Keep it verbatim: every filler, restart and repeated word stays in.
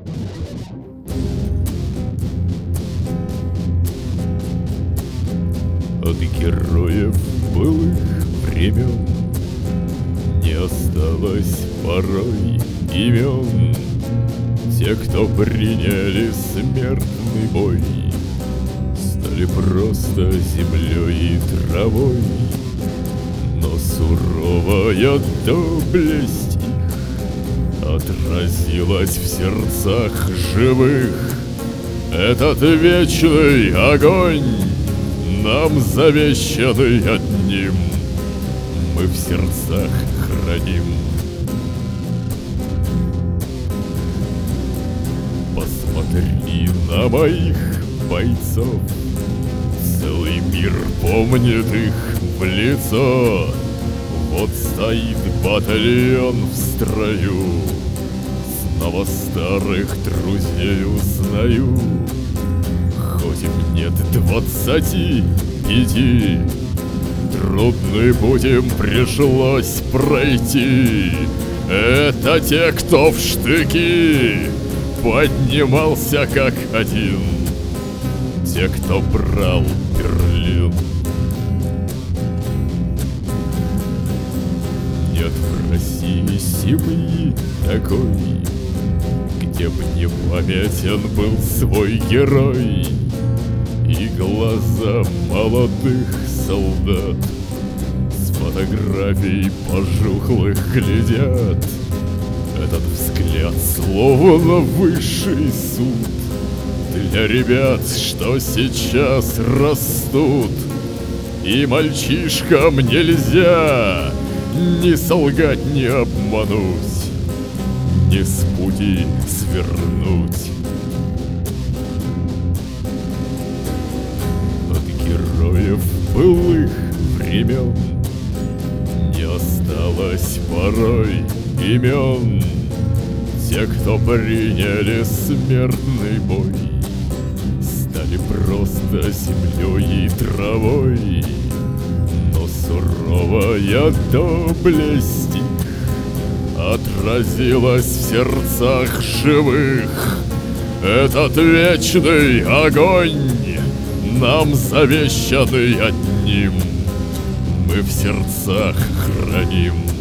От героев былых времен не осталось порой имен. Те, кто приняли смертный бой, стали просто землей и травой. Но суровая доблесть их отразилась в сердцах живых. Этот вечный огонь, нам завещанный одним, мы в сердцах храним. Посмотри на моих бойцов, целый мир помнит их в лицо. Вот стоит батальон в строю, снова старых друзей узнаю. Хоть им нет двадцати пяти, трудный путь им пришлось пройти. Это те, кто в штыки поднимался как один, те, кто брал Берлин. Нет в России семьи такой, где б не памятен был свой герой. И глаза молодых солдат с фотографий пожухлых глядят. Этот взгляд словно высший суд для ребят, что сейчас растут. И мальчишкам нельзя ни солгать, ни обмануть, ни с пути свернуть. От героев былых времен не осталось порой имен. Те, кто приняли смертный бой, стали просто землей и травой. Но суровая доблесть их отразилась в сердцах живых. Этот вечный огонь, нам завещанный одним, мы в сердцах храним.